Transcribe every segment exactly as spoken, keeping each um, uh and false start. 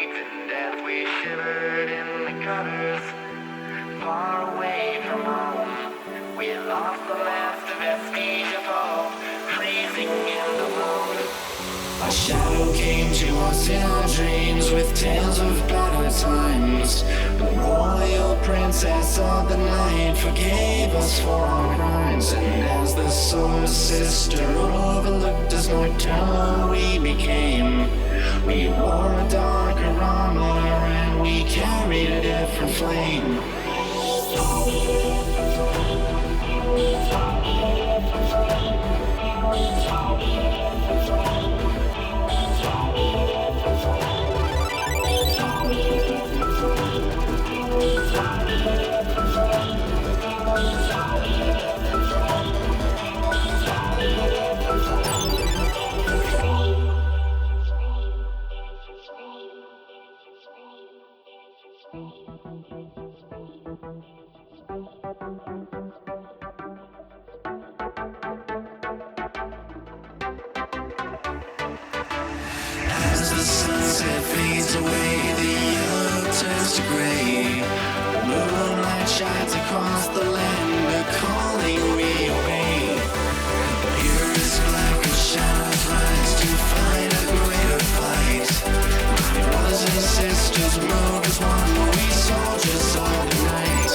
and as we shivered in the gutters, far away from home, we lost the last vestige of hope, freezing in the moon. A shadow came to us in our dreams with tales of better times. The royal princess of the night forgave us for our crimes, and as the solar sister overlooked us nocturnal we became. We wore a darker armor and we carried a different flame. As the sunset fades away, the yellow turns to gray. Moonlight shines across the land, a calling we obey. Purest black and shadows rise to fight a greater fight. My brothers and sisters move as one, we soldiers of the night.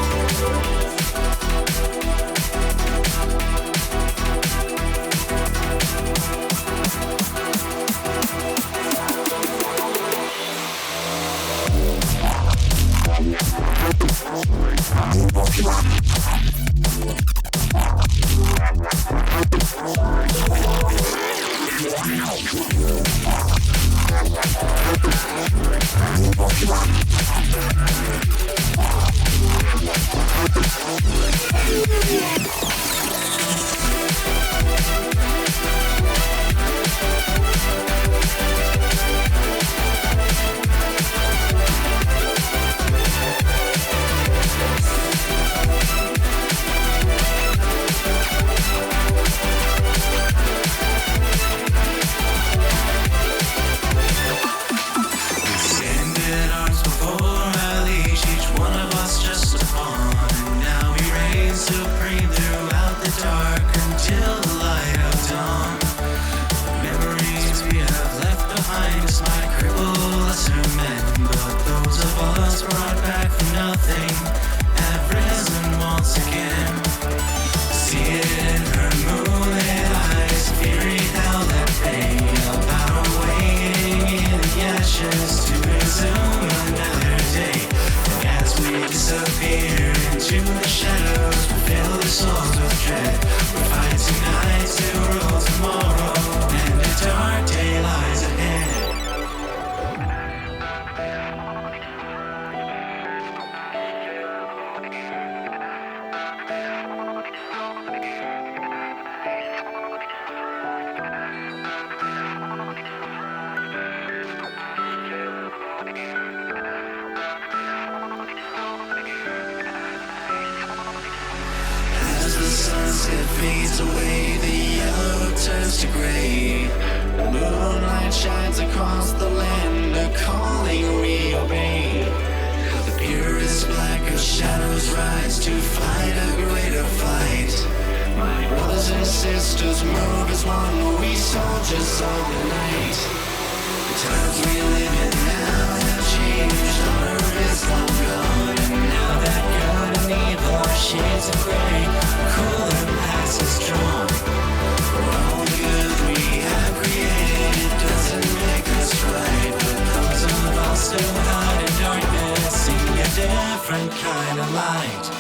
Sunset fades away, the yellow turns to gray. The moonlight shines across the land, a calling we obey. The purest black of shadows rise to fight a greater fight. My brothers and sisters move as one, we soldiers of the night. The times we live in now have changed, our earth is long gone, and now that good and evil are shades of gray. Cool impacts is strong. For all the good we have created doesn't make us right, but those of us who hide in darkness see a different kind of light.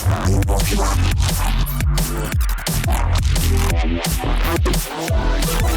We'll be right back.